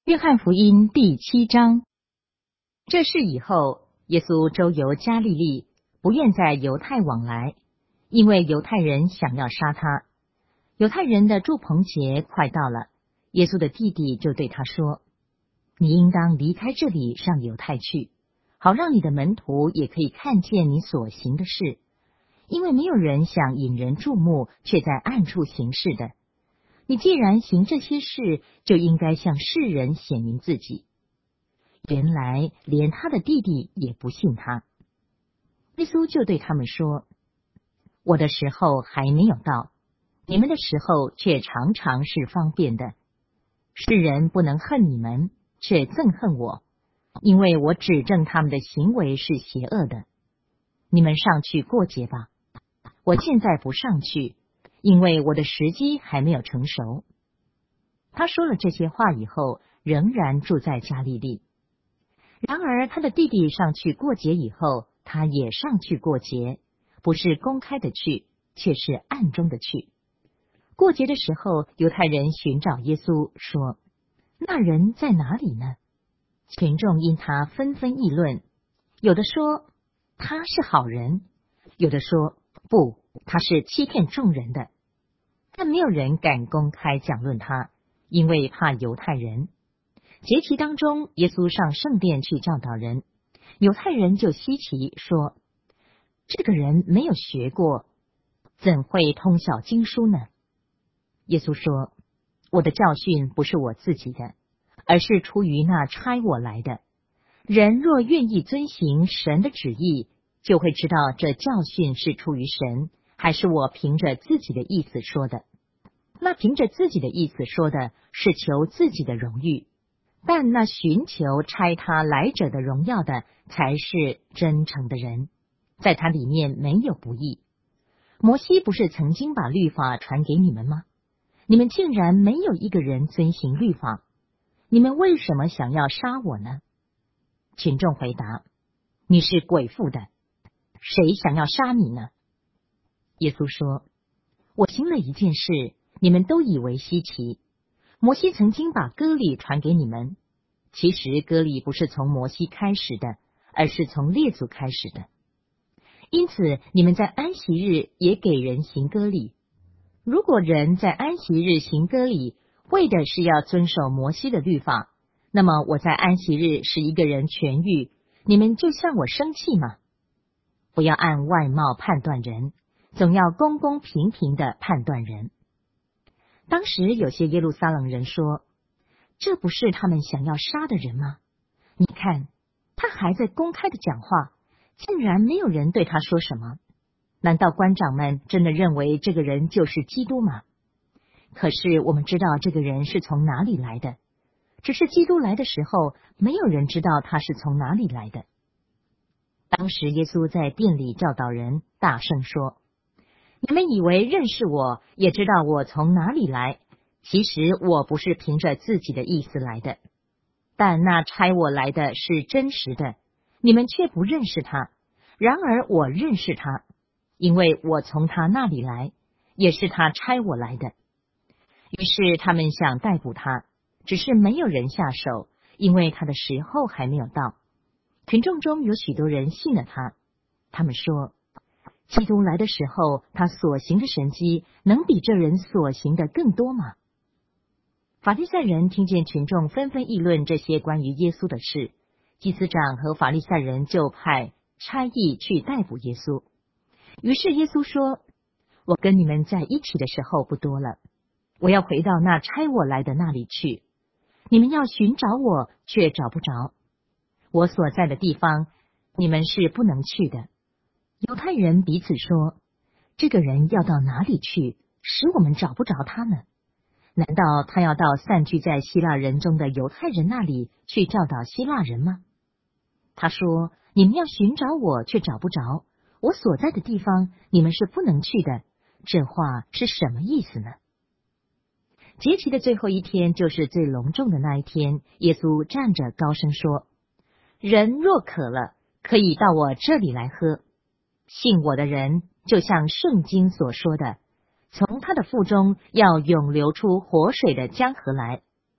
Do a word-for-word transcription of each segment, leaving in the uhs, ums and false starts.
约翰福音第七章。这事以后，耶稣周游加利利，不愿在犹太往来，因为犹太人想要杀他。犹太人的住棚节快到了，耶稣的弟弟就对他说：你应当离开这里，上犹太去，好让你的门徒也可以看见你所行的事，因为没有人想引人注目，却在暗处行事的。你既然行这些事，就应该向世人显明自己。原来连他的弟弟也不信他。耶稣就对他们说：我的时候还没有到，你们的时候却常常是方便的。世人不能恨你们，却憎恨我，因为我指证他们的行为是邪恶的。你们上去过节吧，我现在不上去，因为我的时机还没有成熟。他说了这些话以后，仍然住在加利利。然而他的弟弟上去过节以后，他也上去过节，不是公开的去，却是暗中的去。过节的时候，犹太人寻找耶稣，说：那人在哪里呢？群众因他纷纷议论，有的说他是好人，有的说不，他是欺骗众人的。但没有人敢公开讲论他，因为怕犹太人。节期当中，耶稣上圣殿去教导人，犹太人就稀奇，说：这个人没有学过，怎会通晓经书呢？耶稣说：我的教训不是我自己的，而是出于那差我来的。人若愿意遵行神的旨意，就会知道这教训是出于神，还是我凭着自己的意思说的。那凭着自己的意思说的，是求自己的荣誉，但那寻求差他来者的荣耀的，才是真诚的人，在他里面没有不义。摩西不是曾经把律法传给你们吗？你们竟然没有一个人遵行律法，你们为什么想要杀我呢？群众回答：你是鬼附的，谁想要杀你呢？耶稣说：我行了一件事，你们都以为稀奇。摩西曾经把割礼传给你们，其实割礼不是从摩西开始的，而是从列祖开始的。因此你们在安息日也给人行割礼。如果人在安息日行割礼，为的是要遵守摩西的律法，那么我在安息日使一个人痊愈，你们就向我生气吗？不要按外貌判断人，总要公公平平地判断人。当时有些耶路撒冷人说：这不是他们想要杀的人吗？你看，他还在公开的讲话，竟然没有人对他说什么。难道官长们真的认为这个人就是基督吗？可是我们知道这个人是从哪里来的，只是基督来的时候，没有人知道他是从哪里来的。当时耶稣在殿里教导人，大声说：你们以为认识我，也知道我从哪里来，其实我不是凭着自己的意思来的，但那差我来的是真实的，你们却不认识他。然而我认识他，因为我从他那里来，也是他差我来的。于是他们想逮捕他，只是没有人下手，因为他的时候还没有到。群众中有许多人信了他，他们说：基督来的时候，他所行的神迹，能比这人所行的更多吗？法利赛人听见群众纷纷议论这些关于耶稣的事，祭司长和法利赛人就派差役去逮捕耶稣。于是耶稣说：我跟你们在一起的时候不多了，我要回到那差我来的那里去。你们要寻找我，却找不着。我所在的地方，你们是不能去的。犹太人彼此说：这个人要到哪里去，使我们找不着他呢？难道他要到散居在希腊人中的犹太人那里去教导希腊人吗？他说：你们要寻找我，却找不着。我所在的地方，你们是不能去的。这话是什么意思呢？节期的最后一天，就是最隆重的那一天，耶稣站着高声说：人若渴了，可以到我这里来喝。信我的人，就像圣经所说的，从他的腹中要涌流出活水的江河来。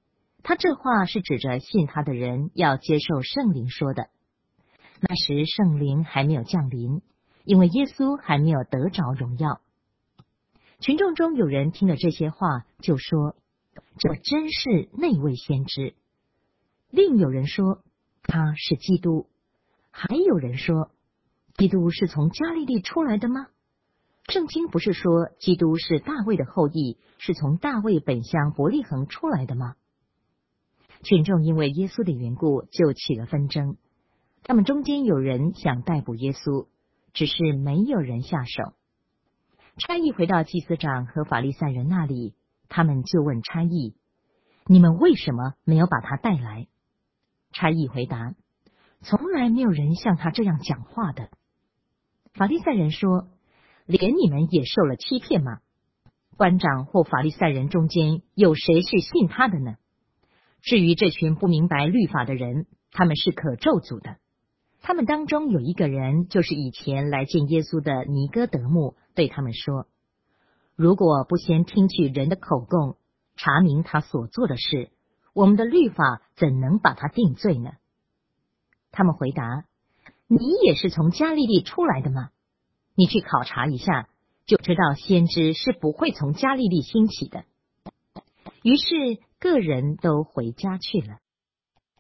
他这话是指着信他的人要接受圣灵说的。那时圣灵还没有降临，因为耶稣还没有得着荣耀。群众中有人听了这些话，就说：这真是那位先知。另有人说他是基督，还有人说基督是从加利利出来的吗？圣经不是说基督是大卫的后裔，是从大卫本乡伯利恒出来的吗？群众因为耶稣的缘故就起了纷争，他们中间有人想逮捕耶稣，只是没有人下手。差役回到祭司长和法利赛人那里，他们就问差役：你们为什么没有把他带来？差役回答：从来没有人像他这样讲话的。法利赛人说：连你们也受了欺骗吗？官长或法利赛人中间有谁是信他的呢？至于这群不明白律法的人，他们是可咒诅的。他们当中有一个人，就是以前来见耶稣的尼哥德慕，对他们说：如果不先听取人的口供，查明他所做的事，我们的律法怎能把他定罪呢？他们回答：你也是从加利利出来的吗？你去考察一下，就知道先知是不会从加利利兴起的。于是个人都回家去了。